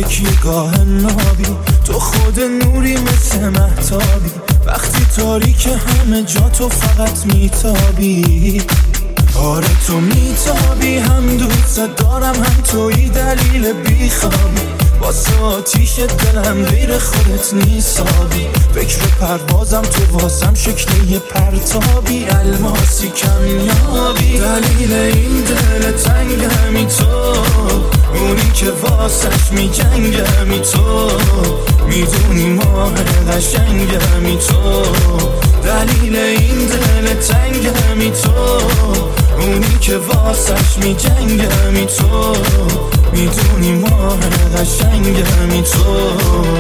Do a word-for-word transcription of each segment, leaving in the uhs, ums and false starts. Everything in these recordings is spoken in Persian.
تکیه گاه نابی، تو خود نوری مثل مهتابی، وقتی تاریک همه جا تو فقط میتابی. آره تو میتابی، هم دوست دارم هم توی دلیل بیخوابی، واسه آتیش دلم غیر خودت نیسابی. فکر پروازم تو واسم شکل یه پرتابی، الماسی کمیابی. دلیل این دل تنگمی تو، اونی که واسش میجنگمی تو، میدونی ماه قشنگمی تو. دلیل این دل تنگمی تو، اونی که واسش میجنگمی تو، میدونی ماه قشنگمی تو.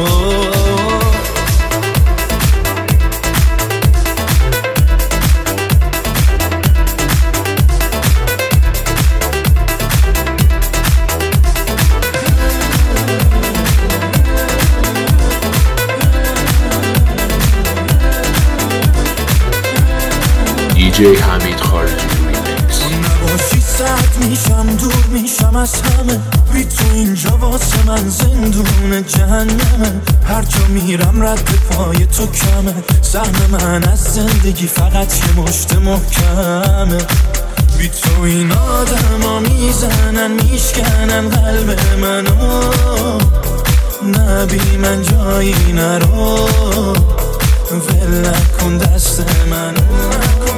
دیجی حمید خارجی ریمیکس. نباشی سرد میشم، دور میشم از همه، بی تو اینجا واسه من زندون جهنمه. هر جا میرم رد پای تو کمه، سهم من از زندگی فقط یه مشت محکمه. بی تو این آدم ها میزنن میشکنن قلب منو، نه بی من جایی نرو، ول نکن دست منو.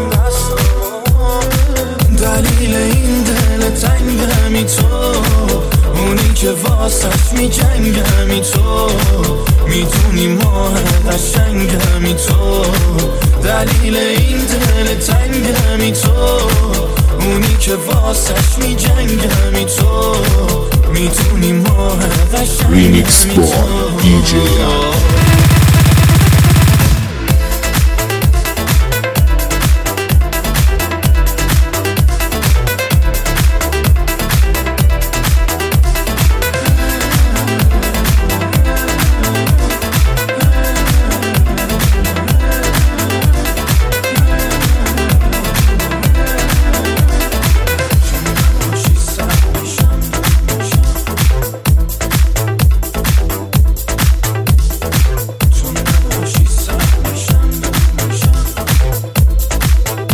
دلیل این دل تنگمی تو، اونی که واسش میجنگمی تو، میدونی ماه قشنگمی تو. دلیل این دل تنگمی تو، اونی که واسش میجنگمی تو، میدونی ماه قشنگمی تو. دیجی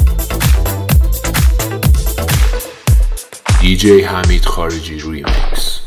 دیجی حمید خارجی ریمیکس.